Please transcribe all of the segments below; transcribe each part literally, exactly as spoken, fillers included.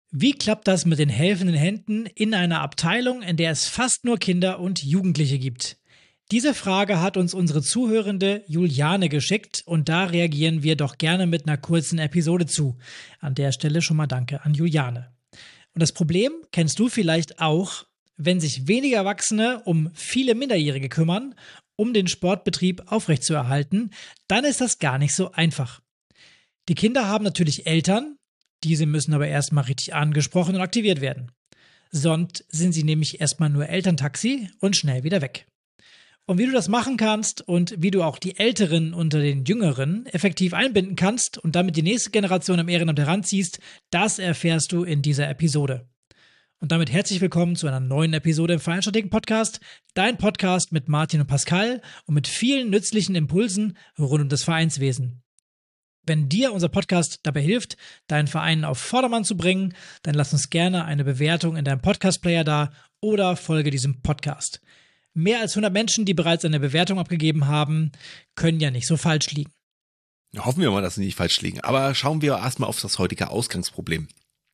Wie klappt das mit den helfenden Händen in einer Abteilung, in der es fast nur Kinder und Jugendliche gibt? Diese Frage hat uns unsere Zuhörende Juliane geschickt und da reagieren wir doch gerne mit einer kurzen Episode zu. An der Stelle schon mal danke an Juliane. Und das Problem kennst du vielleicht auch, wenn sich wenige Erwachsene um viele Minderjährige kümmern, um den Sportbetrieb aufrechtzuerhalten, dann ist das gar nicht so einfach. Die Kinder haben natürlich Eltern, diese müssen aber erstmal richtig angesprochen und aktiviert werden. Sonst sind sie nämlich erstmal nur Elterntaxi und schnell wieder weg. Und wie du das machen kannst und wie du auch die Älteren unter den Jüngeren effektiv einbinden kannst und damit die nächste Generation am Ehrenamt heranziehst, das erfährst du in dieser Episode. Und damit herzlich willkommen zu einer neuen Episode im Vereinsstrategen-Podcast, dein Podcast mit Martin und Pascal und mit vielen nützlichen Impulsen rund um das Vereinswesen. Wenn dir unser Podcast dabei hilft, deinen Verein auf Vordermann zu bringen, dann lass uns gerne eine Bewertung in deinem Podcast-Player da oder folge diesem Podcast. Mehr als hundert Menschen, die bereits eine Bewertung abgegeben haben, können ja nicht so falsch liegen. Hoffen wir mal, dass sie nicht falsch liegen. Aber schauen wir erstmal auf das heutige Ausgangsproblem.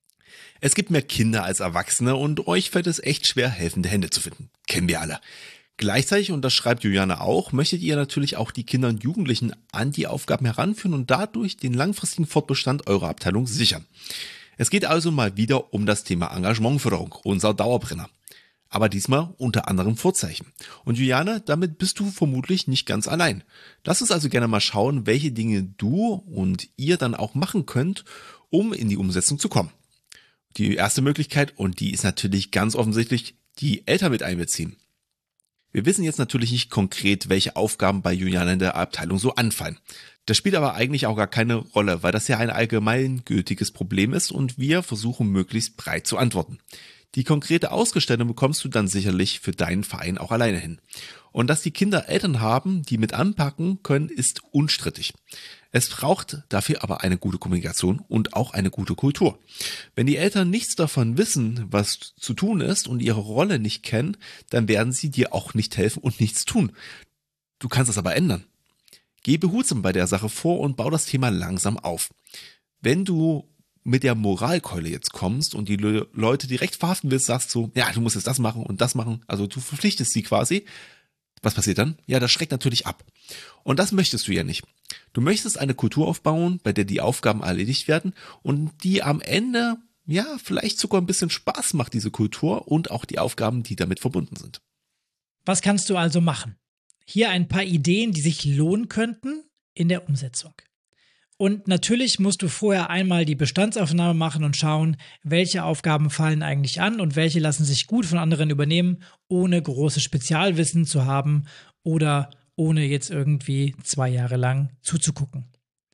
Es gibt mehr Kinder als Erwachsene und euch fällt es echt schwer, helfende Hände zu finden. Kennen wir alle. Gleichzeitig, und das schreibt Juliane auch, möchtet ihr natürlich auch die Kinder und Jugendlichen an die Aufgaben heranführen und dadurch den langfristigen Fortbestand eurer Abteilung sichern. Es geht also mal wieder um das Thema Engagementförderung, unser Dauerbrenner. Aber diesmal unter anderem Vorzeichen. Und Juliane, damit bist du vermutlich nicht ganz allein. Lass uns also gerne mal schauen, welche Dinge du und ihr dann auch machen könnt, um in die Umsetzung zu kommen. Die erste Möglichkeit, und die ist natürlich ganz offensichtlich, die Eltern mit einbeziehen. Wir wissen jetzt natürlich nicht konkret, welche Aufgaben bei Juliane in der Abteilung so anfallen. Das spielt aber eigentlich auch gar keine Rolle, weil das ja ein allgemeingültiges Problem ist und wir versuchen möglichst breit zu antworten. Die konkrete Ausgestaltung bekommst du dann sicherlich für deinen Verein auch alleine hin. Und dass die Kinder Eltern haben, die mit anpacken können, ist unstrittig. Es braucht dafür aber eine gute Kommunikation und auch eine gute Kultur. Wenn die Eltern nichts davon wissen, was zu tun ist und ihre Rolle nicht kennen, dann werden sie dir auch nicht helfen und nichts tun. Du kannst das aber ändern. Geh behutsam bei der Sache vor und bau das Thema langsam auf. Wenn du mit der Moralkeule jetzt kommst und die Le- Leute direkt verhaften willst, sagst du, ja, du musst jetzt das machen und das machen, also du verpflichtest sie quasi. Was passiert dann? Ja, das schreckt natürlich ab. Und das möchtest du ja nicht. Du möchtest eine Kultur aufbauen, bei der die Aufgaben erledigt werden und die am Ende, ja, vielleicht sogar ein bisschen Spaß macht, diese Kultur und auch die Aufgaben, die damit verbunden sind. Was kannst du also machen? Hier ein paar Ideen, die sich lohnen könnten in der Umsetzung. Und natürlich musst du vorher einmal die Bestandsaufnahme machen und schauen, welche Aufgaben fallen eigentlich an und welche lassen sich gut von anderen übernehmen, ohne großes Spezialwissen zu haben oder ohne jetzt irgendwie zwei Jahre lang zuzugucken.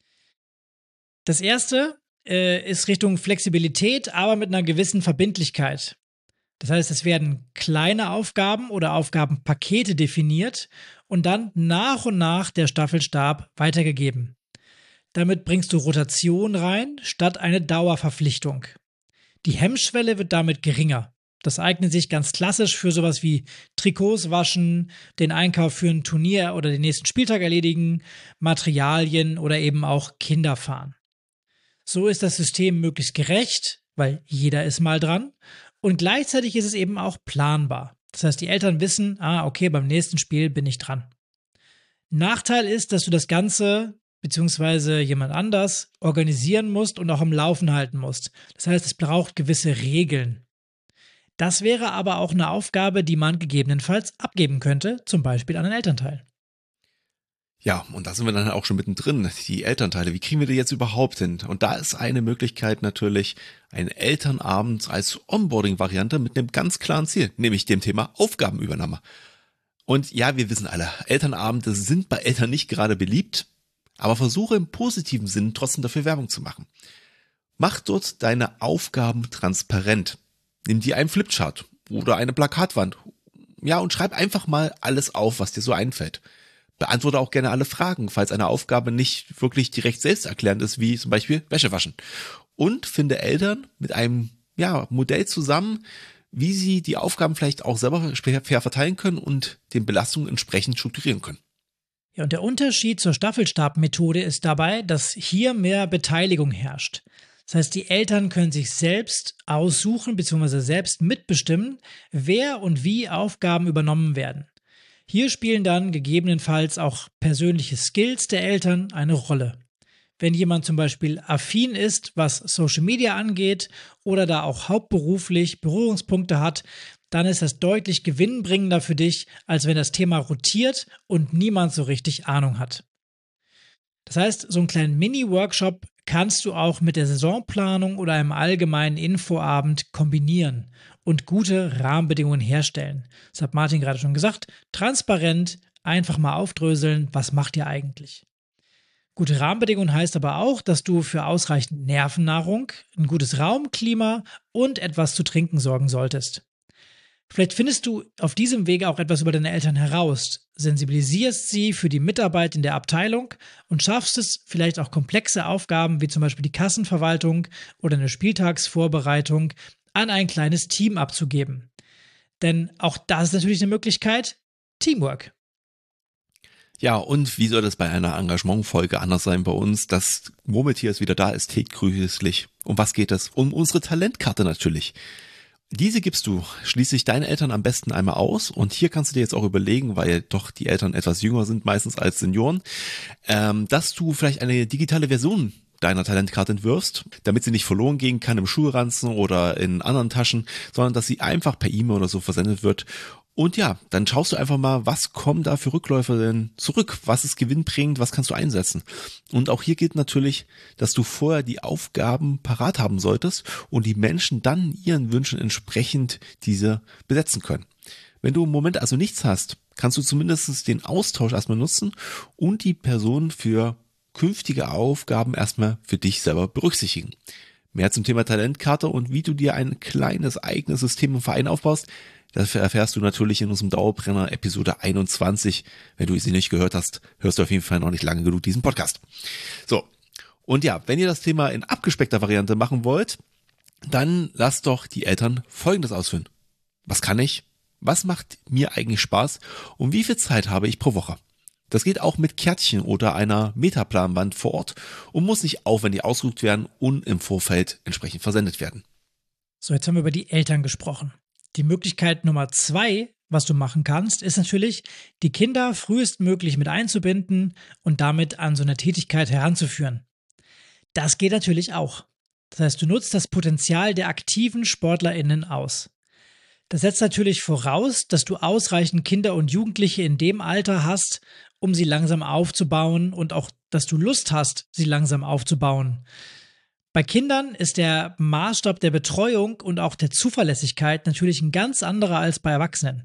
Das erste äh, ist Richtung Flexibilität, aber mit einer gewissen Verbindlichkeit. Das heißt, es werden kleine Aufgaben oder Aufgabenpakete definiert und dann nach und nach der Staffelstab weitergegeben. Damit bringst du Rotation rein, statt eine Dauerverpflichtung. Die Hemmschwelle wird damit geringer. Das eignet sich ganz klassisch für sowas wie Trikots waschen, den Einkauf für ein Turnier oder den nächsten Spieltag erledigen, Materialien oder eben auch Kinder fahren. So ist das System möglichst gerecht, weil jeder ist mal dran und gleichzeitig ist es eben auch planbar. Das heißt, die Eltern wissen, ah, okay, beim nächsten Spiel bin ich dran. Nachteil ist, dass du das Ganze beziehungsweise jemand anders organisieren musst und auch am Laufen halten musst. Das heißt, es braucht gewisse Regeln. Das wäre aber auch eine Aufgabe, die man gegebenenfalls abgeben könnte, zum Beispiel an einen Elternteil. Ja, und da sind wir dann auch schon mittendrin, die Elternteile. Wie kriegen wir die jetzt überhaupt hin? Und da ist eine Möglichkeit natürlich ein Elternabend als Onboarding-Variante mit einem ganz klaren Ziel, nämlich dem Thema Aufgabenübernahme. Und ja, wir wissen alle, Elternabende sind bei Eltern nicht gerade beliebt, aber versuche im positiven Sinn trotzdem dafür Werbung zu machen. Mach dort deine Aufgaben transparent. Nimm dir einen Flipchart oder eine Plakatwand. Ja, und schreib einfach mal alles auf, was dir so einfällt. Beantworte auch gerne alle Fragen, falls eine Aufgabe nicht wirklich direkt selbsterklärend ist, wie zum Beispiel Wäsche waschen. Und finde Eltern mit einem ja, Modell zusammen, wie sie die Aufgaben vielleicht auch selber fair verteilen können und den Belastungen entsprechend strukturieren können. Ja, und der Unterschied zur Staffelstabmethode ist dabei, dass hier mehr Beteiligung herrscht. Das heißt, die Eltern können sich selbst aussuchen bzw. selbst mitbestimmen, wer und wie Aufgaben übernommen werden. Hier spielen dann gegebenenfalls auch persönliche Skills der Eltern eine Rolle. Wenn jemand zum Beispiel affin ist, was Social Media angeht oder da auch hauptberuflich Berührungspunkte hat, dann ist das deutlich gewinnbringender für dich, als wenn das Thema rotiert und niemand so richtig Ahnung hat. Das heißt, so einen kleinen Mini-Workshop kannst du auch mit der Saisonplanung oder einem allgemeinen Infoabend kombinieren und gute Rahmenbedingungen herstellen. Das hat Martin gerade schon gesagt. Transparent, einfach mal aufdröseln, was macht ihr eigentlich? Gute Rahmenbedingungen heißt aber auch, dass du für ausreichend Nervennahrung, ein gutes Raumklima und etwas zu trinken sorgen solltest. Vielleicht findest du auf diesem Wege auch etwas über deine Eltern heraus, sensibilisierst sie für die Mitarbeit in der Abteilung und schaffst es, vielleicht auch komplexe Aufgaben wie zum Beispiel die Kassenverwaltung oder eine Spieltagsvorbereitung an ein kleines Team abzugeben. Denn auch das ist natürlich eine Möglichkeit, Teamwork. Ja, und wie soll das bei einer Engagementfolge anders sein bei uns? Das Murmeltier ist wieder da, es tickt grüßlich. Um was geht es? Um unsere Talentkarte natürlich. Diese gibst du schließlich deinen Eltern am besten einmal aus und hier kannst du dir jetzt auch überlegen, weil doch die Eltern etwas jünger sind meistens als Senioren, ähm, dass du vielleicht eine digitale Version deiner Talentkarte entwirfst, damit sie nicht verloren gehen kann im Schulranzen oder in anderen Taschen, sondern dass sie einfach per E-Mail oder so versendet wird. Und ja, dann schaust du einfach mal, was kommen da für Rückläufe denn zurück? Was ist gewinnbringend? Was kannst du einsetzen? Und auch hier gilt natürlich, dass du vorher die Aufgaben parat haben solltest und die Menschen dann ihren Wünschen entsprechend diese besetzen können. Wenn du im Moment also nichts hast, kannst du zumindest den Austausch erstmal nutzen und die Person für künftige Aufgaben erstmal für dich selber berücksichtigen. Mehr zum Thema Talentkarte und wie du dir ein kleines eigenes System im Verein aufbaust, das erfährst du natürlich in unserem Dauerbrenner Episode einundzwanzig. Wenn du sie nicht gehört hast, hörst du auf jeden Fall noch nicht lange genug diesen Podcast. So, und ja, wenn ihr das Thema in abgespeckter Variante machen wollt, dann lasst doch die Eltern Folgendes ausführen. Was kann ich? Was macht mir eigentlich Spaß? Und wie viel Zeit habe ich pro Woche? Das geht auch mit Kärtchen oder einer Metaplanwand vor Ort und muss nicht aufwendig ausgedruckt werden und im Vorfeld entsprechend versendet werden. So, jetzt haben wir über die Eltern gesprochen. Die Möglichkeit Nummer zwei, was du machen kannst, ist natürlich, die Kinder frühestmöglich mit einzubinden und damit an so eine Tätigkeit heranzuführen. Das geht natürlich auch. Das heißt, du nutzt das Potenzial der aktiven SportlerInnen aus. Das setzt natürlich voraus, dass du ausreichend Kinder und Jugendliche in dem Alter hast, um sie langsam aufzubauen und auch, dass du Lust hast, sie langsam aufzubauen. Bei Kindern ist der Maßstab der Betreuung und auch der Zuverlässigkeit natürlich ein ganz anderer als bei Erwachsenen.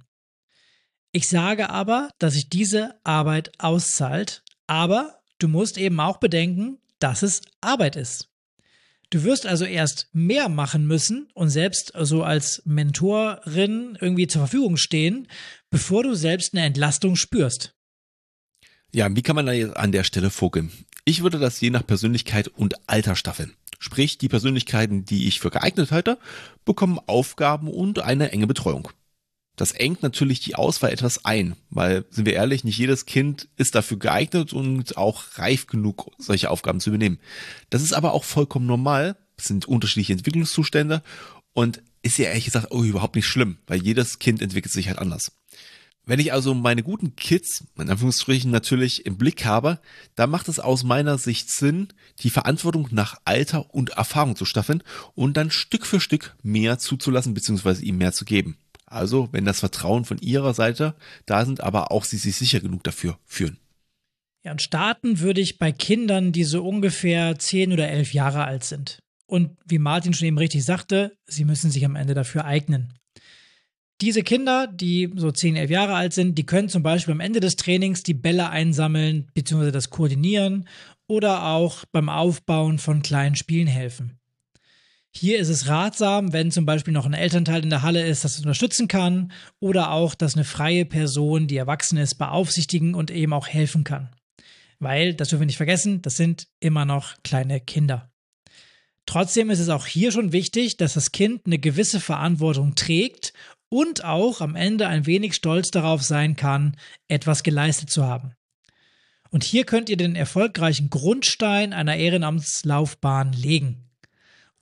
Ich sage aber, dass sich diese Arbeit auszahlt, aber du musst eben auch bedenken, dass es Arbeit ist. Du wirst also erst mehr machen müssen und selbst so als Mentorin irgendwie zur Verfügung stehen, bevor du selbst eine Entlastung spürst. Ja, wie kann man da jetzt an der Stelle vorgehen? Ich würde das je nach Persönlichkeit und Alter staffeln. Sprich, die Persönlichkeiten, die ich für geeignet halte, bekommen Aufgaben und eine enge Betreuung. Das engt natürlich die Auswahl etwas ein, weil, sind wir ehrlich, nicht jedes Kind ist dafür geeignet und auch reif genug, solche Aufgaben zu übernehmen. Das ist aber auch vollkommen normal, es sind unterschiedliche Entwicklungszustände und ist ja ehrlich gesagt auch überhaupt nicht schlimm, weil jedes Kind entwickelt sich halt anders. Wenn ich also meine guten Kids, in Anführungsstrichen natürlich im Blick habe, dann macht es aus meiner Sicht Sinn, die Verantwortung nach Alter und Erfahrung zu staffeln und dann Stück für Stück mehr zuzulassen bzw. ihm mehr zu geben. Also, wenn das Vertrauen von ihrer Seite da sind, aber auch sie sich sicher genug dafür fühlen. Ja, und starten würde ich bei Kindern, die so ungefähr zehn oder elf Jahre alt sind. Und wie Martin schon eben richtig sagte, sie müssen sich am Ende dafür eignen. Diese Kinder, die so zehn, elf Jahre alt sind, die können zum Beispiel am Ende des Trainings die Bälle einsammeln bzw. das Koordinieren oder auch beim Aufbauen von kleinen Spielen helfen. Hier ist es ratsam, wenn zum Beispiel noch ein Elternteil in der Halle ist, das unterstützen kann oder auch, dass eine freie Person, die erwachsen ist, beaufsichtigen und eben auch helfen kann. Weil, das dürfen wir nicht vergessen, das sind immer noch kleine Kinder. Trotzdem ist es auch hier schon wichtig, dass das Kind eine gewisse Verantwortung trägt und auch am Ende ein wenig stolz darauf sein kann, etwas geleistet zu haben. Und hier könnt ihr den erfolgreichen Grundstein einer Ehrenamtslaufbahn legen.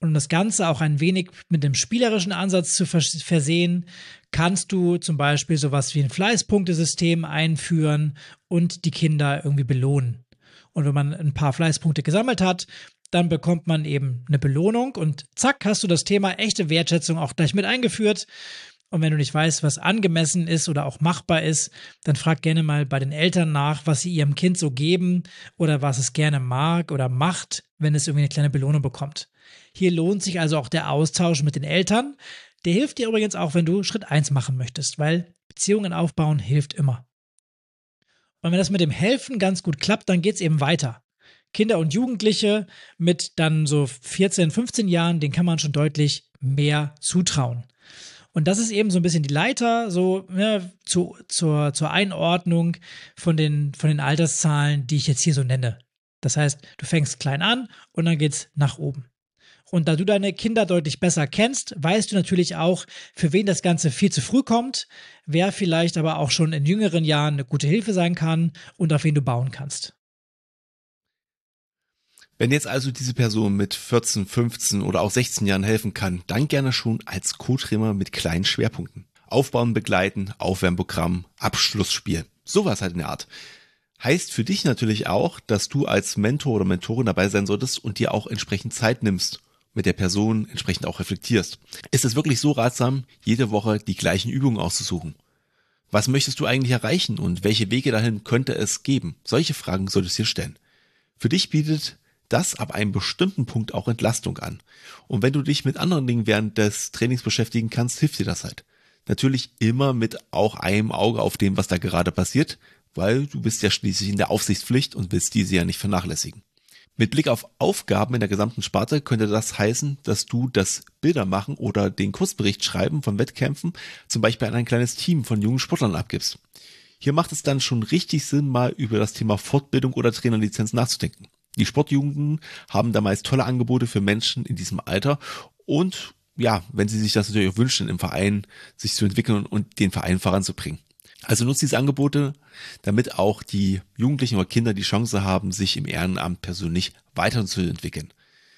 Und um das Ganze auch ein wenig mit dem spielerischen Ansatz zu vers- versehen, kannst du zum Beispiel sowas wie ein Fleißpunktesystem einführen und die Kinder irgendwie belohnen. Und wenn man ein paar Fleißpunkte gesammelt hat, dann bekommt man eben eine Belohnung und zack, hast du das Thema echte Wertschätzung auch gleich mit eingeführt. Und wenn du nicht weißt, was angemessen ist oder auch machbar ist, dann frag gerne mal bei den Eltern nach, was sie ihrem Kind so geben oder was es gerne mag oder macht, wenn es irgendwie eine kleine Belohnung bekommt. Hier lohnt sich also auch der Austausch mit den Eltern. Der hilft dir übrigens auch, wenn du Schritt eins machen möchtest, weil Beziehungen aufbauen hilft immer. Und wenn das mit dem Helfen ganz gut klappt, dann geht es eben weiter. Kinder und Jugendliche mit dann so vierzehn, fünfzehn Jahren, denen kann man schon deutlich mehr zutrauen. Und das ist eben so ein bisschen die Leiter so ne, zu, zur, zur Einordnung von den, von den Alterszahlen, die ich jetzt hier so nenne. Das heißt, du fängst klein an und dann geht's nach oben. Und da du deine Kinder deutlich besser kennst, weißt du natürlich auch, für wen das Ganze viel zu früh kommt, wer vielleicht aber auch schon in jüngeren Jahren eine gute Hilfe sein kann und auf wen du bauen kannst. Wenn jetzt also diese Person mit vierzehn, fünfzehn oder auch sechzehn Jahren helfen kann, dann gerne schon als Co-Trainer mit kleinen Schwerpunkten. Aufbauen, begleiten, Aufwärmprogramm, Abschlussspiel. Sowas halt in der Art. Heißt für dich natürlich auch, dass du als Mentor oder Mentorin dabei sein solltest und dir auch entsprechend Zeit nimmst, mit der Person entsprechend auch reflektierst. Ist es wirklich so ratsam, jede Woche die gleichen Übungen auszusuchen? Was möchtest du eigentlich erreichen und welche Wege dahin könnte es geben? Solche Fragen solltest du dir stellen. Für dich bietet das ab einem bestimmten Punkt auch Entlastung an. Und wenn du dich mit anderen Dingen während des Trainings beschäftigen kannst, hilft dir das halt. Natürlich immer mit auch einem Auge auf dem, was da gerade passiert, weil du bist ja schließlich in der Aufsichtspflicht und willst diese ja nicht vernachlässigen. Mit Blick auf Aufgaben in der gesamten Sparte könnte das heißen, dass du das Bildermachen oder den Kurzbericht schreiben von Wettkämpfen zum Beispiel an ein kleines Team von jungen Sportlern abgibst. Hier macht es dann schon richtig Sinn, mal über das Thema Fortbildung oder Trainerlizenz nachzudenken. Die Sportjugenden haben da meist tolle Angebote für Menschen in diesem Alter und ja, wenn sie sich das natürlich auch wünschen, im Verein sich zu entwickeln und den Verein voranzubringen. Also nutzt diese Angebote, damit auch die Jugendlichen oder Kinder die Chance haben, sich im Ehrenamt persönlich weiterzuentwickeln.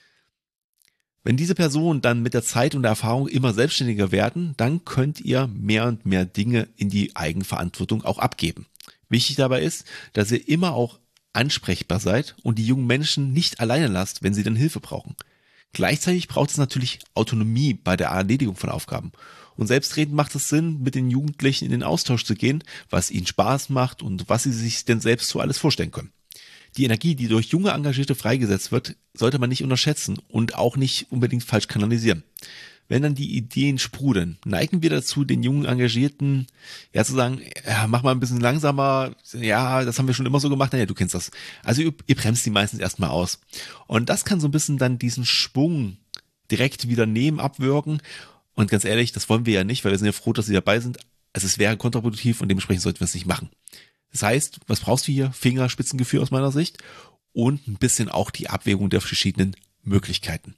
Wenn diese Personen dann mit der Zeit und der Erfahrung immer selbstständiger werden, dann könnt ihr mehr und mehr Dinge in die Eigenverantwortung auch abgeben. Wichtig dabei ist, dass ihr immer auch ansprechbar seid und die jungen Menschen nicht alleine lasst, wenn sie dann Hilfe brauchen. Gleichzeitig braucht es natürlich Autonomie bei der Erledigung von Aufgaben. Und selbstredend macht es Sinn, mit den Jugendlichen in den Austausch zu gehen, was ihnen Spaß macht und was sie sich denn selbst so alles vorstellen können. Die Energie, die durch junge Engagierte freigesetzt wird, sollte man nicht unterschätzen und auch nicht unbedingt falsch kanalisieren. Wenn dann die Ideen sprudeln, neigen wir dazu, den jungen Engagierten ja zu sagen, ja, mach mal ein bisschen langsamer, ja, das haben wir schon immer so gemacht, naja, du kennst das. Also ihr, ihr bremst die meistens erstmal aus. Und das kann so ein bisschen dann diesen Schwung direkt wieder nehmen, abwirken. Und ganz ehrlich, das wollen wir ja nicht, weil wir sind ja froh, dass sie dabei sind. Also es wäre kontraproduktiv und dementsprechend sollten wir es nicht machen. Das heißt, was brauchst du hier? Fingerspitzengefühl aus meiner Sicht und ein bisschen auch die Abwägung der verschiedenen Möglichkeiten.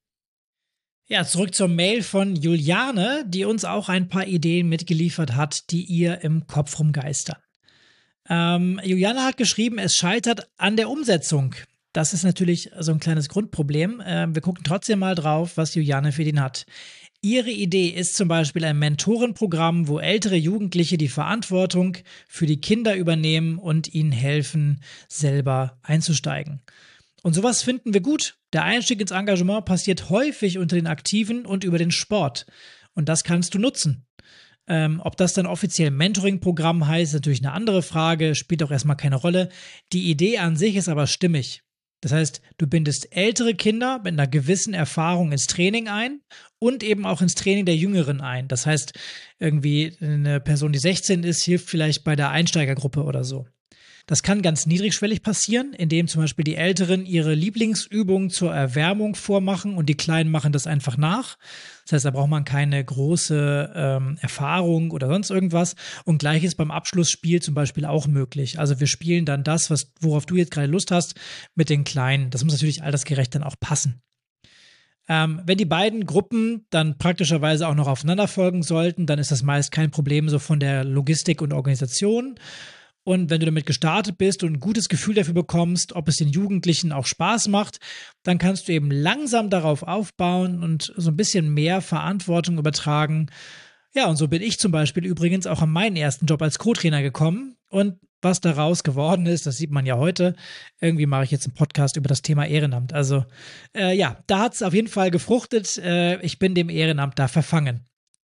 Ja, zurück zur Mail von Juliane, die uns auch ein paar Ideen mitgeliefert hat, die ihr im Kopf rumgeistern. Ähm, Juliane hat geschrieben, es scheitert an der Umsetzung. Das ist natürlich so ein kleines Grundproblem. Ähm, wir gucken trotzdem mal drauf, was Juliane für den hat. Ihre Idee ist zum Beispiel ein Mentorenprogramm, wo ältere Jugendliche die Verantwortung für die Kinder übernehmen und ihnen helfen, selber einzusteigen. Und sowas finden wir gut. Der Einstieg ins Engagement passiert häufig unter den Aktiven und über den Sport. Und das kannst du nutzen. Ähm, ob das dann offiziell Mentoring-Programm heißt, ist natürlich eine andere Frage, spielt auch erstmal keine Rolle. Die Idee an sich ist aber stimmig. Das heißt, du bindest ältere Kinder mit einer gewissen Erfahrung ins Training ein und eben auch ins Training der Jüngeren ein. Das heißt, irgendwie eine Person, die sechzehn ist, hilft vielleicht bei der Einsteigergruppe oder so. Das kann ganz niedrigschwellig passieren, indem zum Beispiel die Älteren ihre Lieblingsübungen zur Erwärmung vormachen und die Kleinen machen das einfach nach. Das heißt, da braucht man keine große ähm, Erfahrung oder sonst irgendwas. Und Gleiches beim Abschlussspiel zum Beispiel auch möglich. Also wir spielen dann das, was, worauf du jetzt gerade Lust hast, mit den Kleinen. Das muss natürlich altersgerecht dann auch passen. Ähm, wenn die beiden Gruppen dann praktischerweise auch noch aufeinander folgen sollten, dann ist das meist kein Problem so von der Logistik und Organisation. Und wenn du damit gestartet bist und ein gutes Gefühl dafür bekommst, ob es den Jugendlichen auch Spaß macht, dann kannst du eben langsam darauf aufbauen und so ein bisschen mehr Verantwortung übertragen. Ja, und so bin ich zum Beispiel übrigens auch an meinen ersten Job als Co-Trainer gekommen. Und was daraus geworden ist, das sieht man ja heute. Irgendwie mache ich jetzt einen Podcast über das Thema Ehrenamt. Also äh, ja, da hat es auf jeden Fall gefruchtet. Äh, ich bin dem Ehrenamt da verfangen.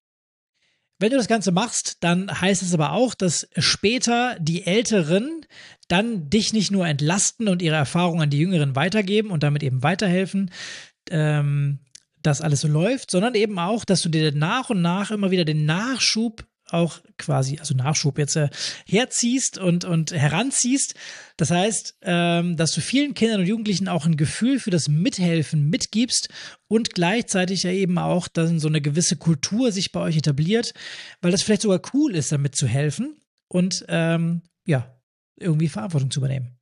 Wenn du das Ganze machst, dann heißt es aber auch, dass später die Älteren dann dich nicht nur entlasten und ihre Erfahrungen an die Jüngeren weitergeben und damit eben weiterhelfen, ähm, dass alles so läuft, sondern eben auch, dass du dir nach und nach immer wieder den Nachschub auch quasi, also Nachschub jetzt äh, herziehst und, und heranziehst. Das heißt, ähm, dass du vielen Kindern und Jugendlichen auch ein Gefühl für das Mithelfen mitgibst und gleichzeitig ja eben auch, dass so eine gewisse Kultur sich bei euch etabliert, weil das vielleicht sogar cool ist, damit zu helfen und ähm, ja, irgendwie Verantwortung zu übernehmen.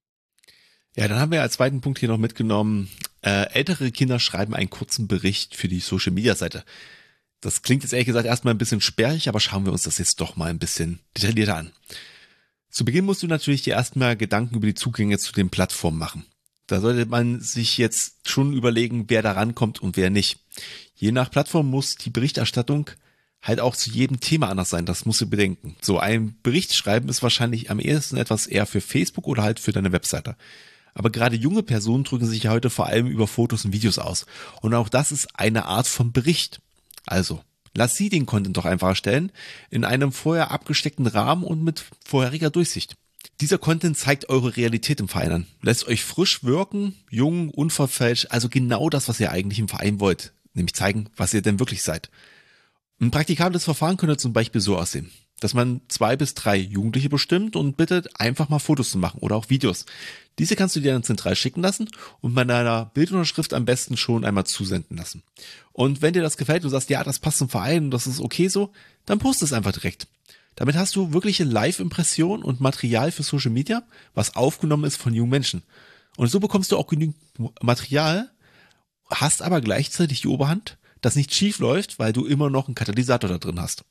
Ja, dann haben wir als zweiten Punkt hier noch mitgenommen, äh, ältere Kinder schreiben einen kurzen Bericht für die Social-Media-Seite. Das klingt jetzt ehrlich gesagt erstmal ein bisschen sperrig, aber schauen wir uns das jetzt doch mal ein bisschen detaillierter an. Zu Beginn musst du natürlich dir erstmal Gedanken über die Zugänge zu den Plattformen machen. Da sollte man sich jetzt schon überlegen, wer da rankommt und wer nicht. Je nach Plattform muss die Berichterstattung halt auch zu jedem Thema anders sein, das musst du bedenken. So ein Bericht schreiben ist wahrscheinlich am ehesten etwas eher für Facebook oder halt für deine Webseite. Aber gerade junge Personen drücken sich ja heute vor allem über Fotos und Videos aus. Und auch das ist eine Art von Bericht. Also, lass sie den Content doch einfach erstellen, in einem vorher abgesteckten Rahmen und mit vorheriger Durchsicht. Dieser Content zeigt eure Realität im Verein an, lässt euch frisch wirken, jung, unverfälscht, also genau das, was ihr eigentlich im Verein wollt, nämlich zeigen, was ihr denn wirklich seid. Ein praktikables Verfahren könnte zum Beispiel so aussehen, dass man zwei bis drei Jugendliche bestimmt und bittet, einfach mal Fotos zu machen oder auch Videos. Diese kannst du dir dann zentral schicken lassen und mit einer Bildunterschrift am besten schon einmal zusenden lassen. Und wenn dir das gefällt, du sagst, ja, das passt zum Verein und das ist okay so, dann post es einfach direkt. Damit hast du wirkliche Live-Impressionen und Material für Social Media, was aufgenommen ist von jungen Menschen. Und so bekommst du auch genügend Material, hast aber gleichzeitig die Oberhand, dass nichts schief läuft, weil du immer noch einen Katalysator da drin hast.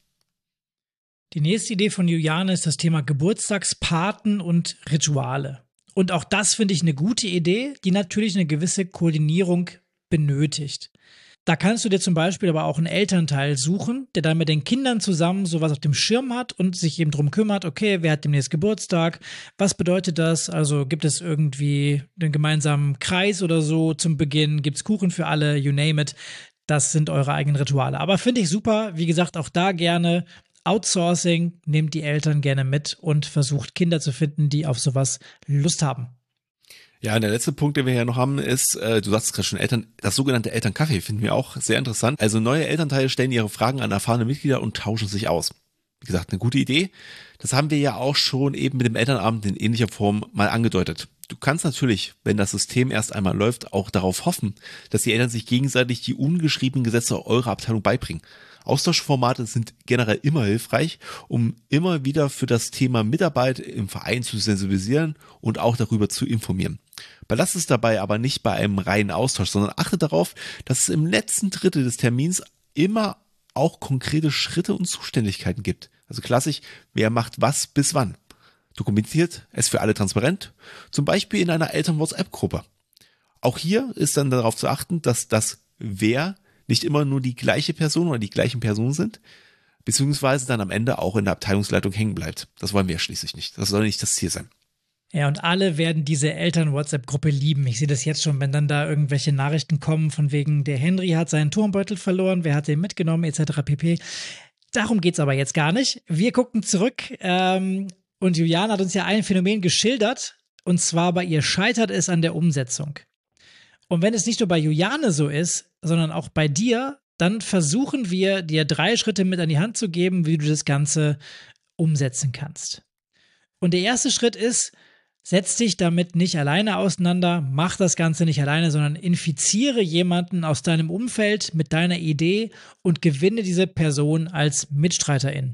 Die nächste Idee von Juliane ist das Thema Geburtstagspaten und Rituale. Und auch das finde ich eine gute Idee, die natürlich eine gewisse Koordinierung benötigt. Da kannst du dir zum Beispiel aber auch einen Elternteil suchen, der dann mit den Kindern zusammen sowas auf dem Schirm hat und sich eben drum kümmert, okay, wer hat demnächst Geburtstag, was bedeutet das, also gibt es irgendwie einen gemeinsamen Kreis oder so zum Beginn, gibt es Kuchen für alle, you name it, das sind eure eigenen Rituale. Aber finde ich super, wie gesagt, auch da gerne Outsourcing, nehmt die Eltern gerne mit und versucht Kinder zu finden, die auf sowas Lust haben. Ja, und der letzte Punkt, den wir hier noch haben, ist, äh, du sagst gerade schon Eltern, das sogenannte Elternkaffee finden wir auch sehr interessant. Also neue Elternteile stellen ihre Fragen an erfahrene Mitglieder und tauschen sich aus. Wie gesagt, eine gute Idee. Das haben wir ja auch schon eben mit dem Elternabend in ähnlicher Form mal angedeutet. Du kannst natürlich, wenn das System erst einmal läuft, auch darauf hoffen, dass die Eltern sich gegenseitig die ungeschriebenen Gesetze eurer Abteilung beibringen. Austauschformate sind generell immer hilfreich, um immer wieder für das Thema Mitarbeit im Verein zu sensibilisieren und auch darüber zu informieren. Belasst es dabei aber nicht bei einem reinen Austausch, sondern achte darauf, dass es im letzten Drittel des Termins immer auch konkrete Schritte und Zuständigkeiten gibt. Also klassisch, wer macht was bis wann. Dokumentiert es für alle transparent, zum Beispiel in einer Eltern-WhatsApp-Gruppe. Auch hier ist dann darauf zu achten, dass das Wer nicht immer nur die gleiche Person oder die gleichen Personen sind, beziehungsweise dann am Ende auch in der Abteilungsleitung hängen bleibt. Das wollen wir ja schließlich nicht. Das soll nicht das Ziel sein. Ja, und alle werden diese Eltern-WhatsApp-Gruppe lieben. Ich sehe das jetzt schon, wenn dann da irgendwelche Nachrichten kommen von wegen, der Henry hat seinen Turmbeutel verloren, wer hat den mitgenommen, et cetera pp. Darum geht's aber jetzt gar nicht. Wir gucken zurück ähm, und Juliane hat uns ja ein Phänomen geschildert, und zwar bei ihr scheitert es an der Umsetzung. Und wenn es nicht nur bei Juliane so ist, sondern auch bei dir, dann versuchen wir, dir drei Schritte mit an die Hand zu geben, wie du das Ganze umsetzen kannst. Und der erste Schritt ist, setz dich damit nicht alleine auseinander, mach das Ganze nicht alleine, sondern infiziere jemanden aus deinem Umfeld mit deiner Idee und gewinne diese Person als Mitstreiterin.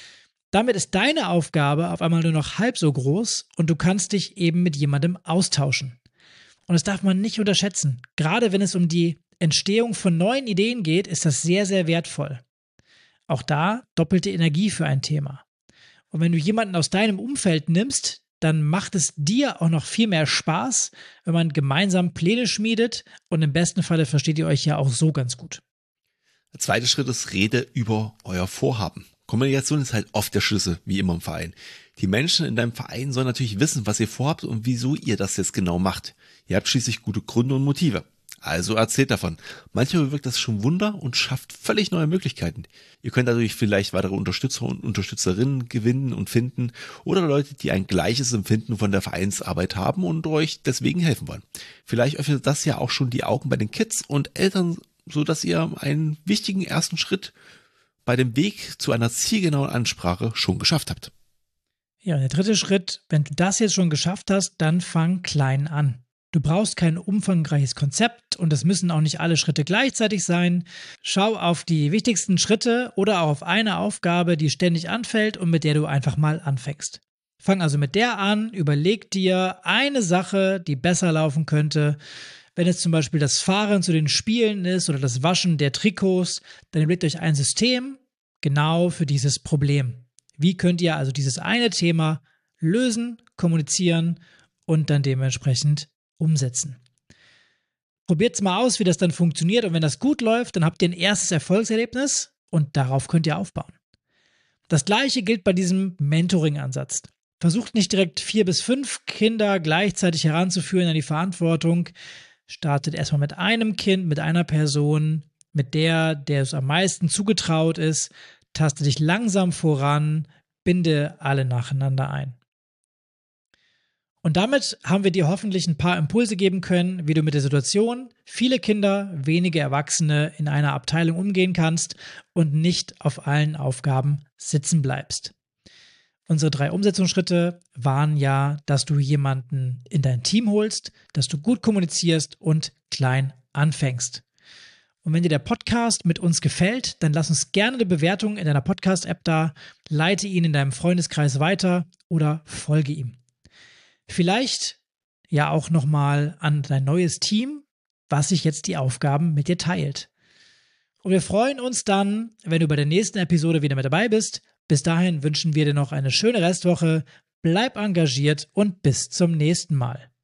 Damit ist deine Aufgabe auf einmal nur noch halb so groß und du kannst dich eben mit jemandem austauschen. Und das darf man nicht unterschätzen. Gerade wenn es um die Entstehung von neuen Ideen geht, ist das sehr, sehr wertvoll. Auch da doppelte Energie für ein Thema. Und wenn du jemanden aus deinem Umfeld nimmst, dann macht es dir auch noch viel mehr Spaß, wenn man gemeinsam Pläne schmiedet und im besten Falle versteht ihr euch ja auch so ganz gut. Der zweite Schritt ist, rede über euer Vorhaben. Kommunikation ist halt oft der Schlüssel, wie immer im Verein. Die Menschen in deinem Verein sollen natürlich wissen, was ihr vorhabt und wieso ihr das jetzt genau macht. Ihr habt schließlich gute Gründe und Motive. Also erzählt davon. Manchmal bewirkt das schon Wunder und schafft völlig neue Möglichkeiten. Ihr könnt dadurch vielleicht weitere Unterstützer und Unterstützerinnen gewinnen und finden oder Leute, die ein gleiches Empfinden von der Vereinsarbeit haben und euch deswegen helfen wollen. Vielleicht öffnet das ja auch schon die Augen bei den Kids und Eltern, so dass ihr einen wichtigen ersten Schritt bei dem Weg zu einer zielgenauen Ansprache schon geschafft habt. Ja, der dritte Schritt, wenn du das jetzt schon geschafft hast, dann fang klein an. Du brauchst kein umfangreiches Konzept und es müssen auch nicht alle Schritte gleichzeitig sein. Schau auf die wichtigsten Schritte oder auch auf eine Aufgabe, die ständig anfällt und mit der du einfach mal anfängst. Fang also mit der an, überleg dir eine Sache, die besser laufen könnte. Wenn es zum Beispiel das Fahren zu den Spielen ist oder das Waschen der Trikots, dann überlegt euch ein System genau für dieses Problem. Wie könnt ihr also dieses eine Thema lösen, kommunizieren und dann dementsprechend umsetzen. Probiert's mal aus, wie das dann funktioniert und wenn das gut läuft, dann habt ihr ein erstes Erfolgserlebnis und darauf könnt ihr aufbauen. Das gleiche gilt bei diesem Mentoring-Ansatz. Versucht nicht direkt vier bis fünf Kinder gleichzeitig heranzuführen an die Verantwortung. Startet erstmal mit einem Kind, mit einer Person, mit der, der es am meisten zugetraut ist. Taste dich langsam voran, binde alle nacheinander ein. Und damit haben wir dir hoffentlich ein paar Impulse geben können, wie du mit der Situation viele Kinder, wenige Erwachsene in einer Abteilung umgehen kannst und nicht auf allen Aufgaben sitzen bleibst. Unsere drei Umsetzungsschritte waren ja, dass du jemanden in dein Team holst, dass du gut kommunizierst und klein anfängst. Und wenn dir der Podcast mit uns gefällt, dann lass uns gerne eine Bewertung in deiner Podcast-App da, leite ihn in deinem Freundeskreis weiter oder folge ihm. Vielleicht ja auch nochmal an dein neues Team, was sich jetzt die Aufgaben mit dir teilt. Und wir freuen uns dann, wenn du bei der nächsten Episode wieder mit dabei bist. Bis dahin wünschen wir dir noch eine schöne Restwoche, bleib engagiert und bis zum nächsten Mal.